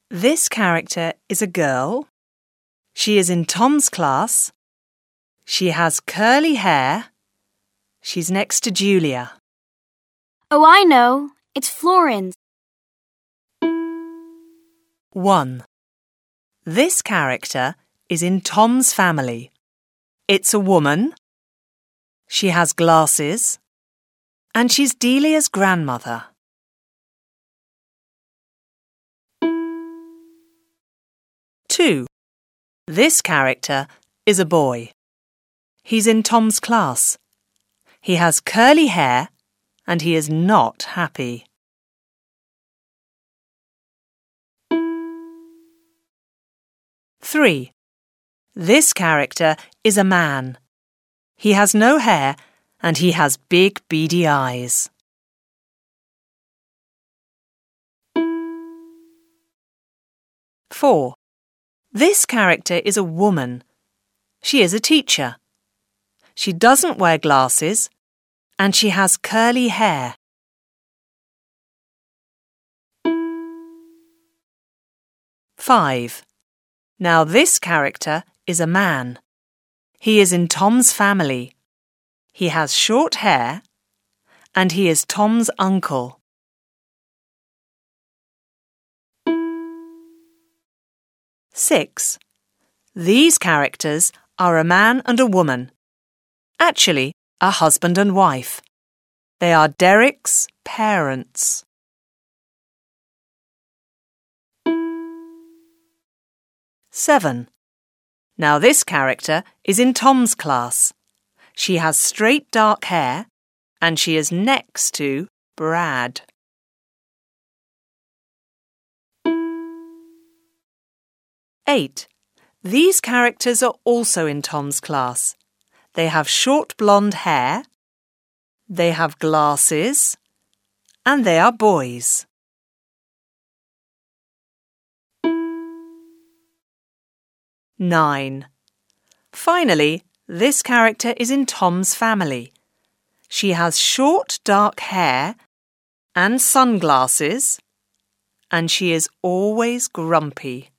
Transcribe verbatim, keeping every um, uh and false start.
This character is a girl. She is in Tom's class. She has curly hair. She's next to Julia. Oh, I know. It's Florence. one. This character is in Tom's family. It's a woman. She has glasses. And she's Delia's grandmother. two. This character is a boy. He's in Tom's class. He has curly hair and he is not happy. three. This character is a man. He has no hair and he has big beady eyes. four. This character is a woman. She is a teacher. She doesn't wear glasses and she has curly hair. five. Now this character is a man. He is in Tom's family. He has short hair and he is Tom's uncle. six. These characters are a man and a woman. Actually, a husband and wife. They are Derek's parents. seven. Now this character is in Tom's class. She has straight dark hair and she is next to Brad. eight. These characters are also in Tom's class. They have short blonde hair, they have glasses, and they are boys. nine. Finally, this character is in Tom's family. She has short dark hair and sunglasses, and she is always grumpy.